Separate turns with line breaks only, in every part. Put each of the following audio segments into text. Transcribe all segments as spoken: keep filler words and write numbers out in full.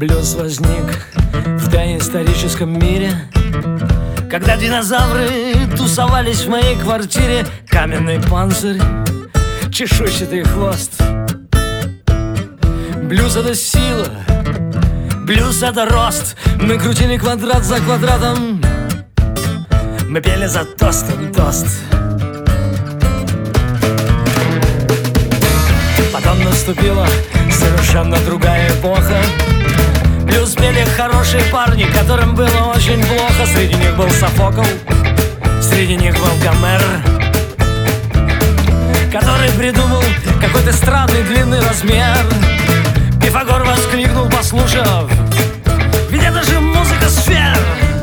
Блюз возник в доисторическом мире, когда динозавры тусовались в моей квартире. Каменный панцирь, чешуйчатый хвост. Блюз — это сила, блюз — это рост. Мы крутили квадрат за квадратом, мы пели за тостом тост. Потом наступила совершенно другая эпоха. Блюз пели хорошие парни, которым было очень плохо. Среди них был Софокл, среди них был Гомер, который придумал какой-то странный длинный размер. Пифагор воскликнул, послушав: ведь это же музыка сфер.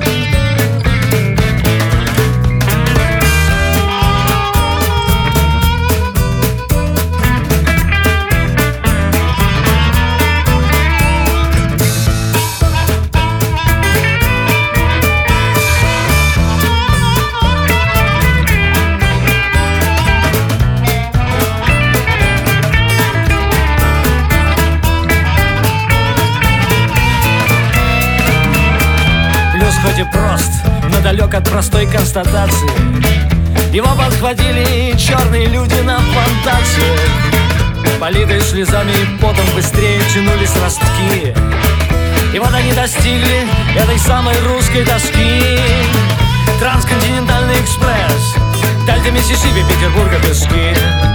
Хоть и прост, но далек от простой констатации. Его подхватили черные люди на плантациях, политые слезами и потом быстрее тянулись ростки. И вот они достигли этой самой русской доски. Трансконтинентальный экспресс, Дельта Миссисипи, Петербурга пески.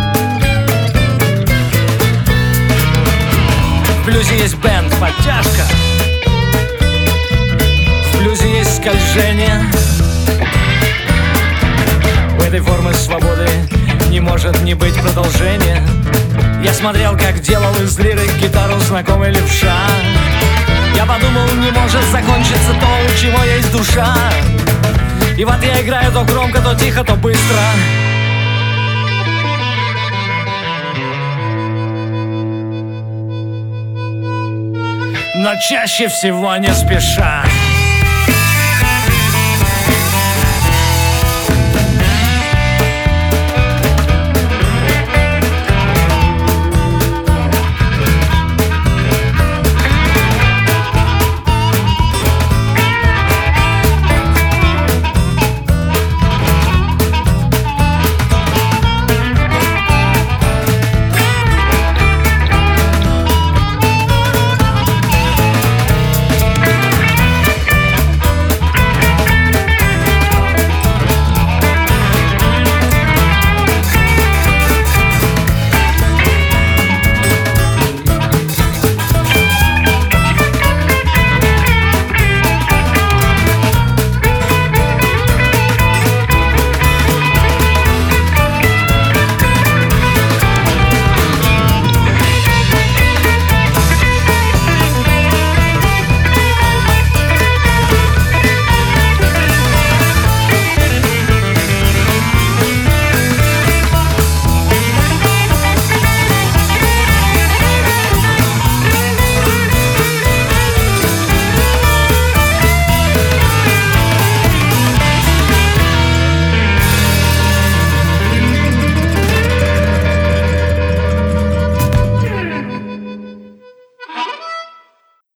В блюзе есть бенд, подтяжка, в блюзе есть скольжение. У этой формы свободы не может не быть продолжения. Я смотрел, как делал из лирик гитару знакомый левша. Я подумал, не может закончиться то, у чего есть душа. И вот я играю то громко, то тихо, то быстро. Но чаще всего не спеша.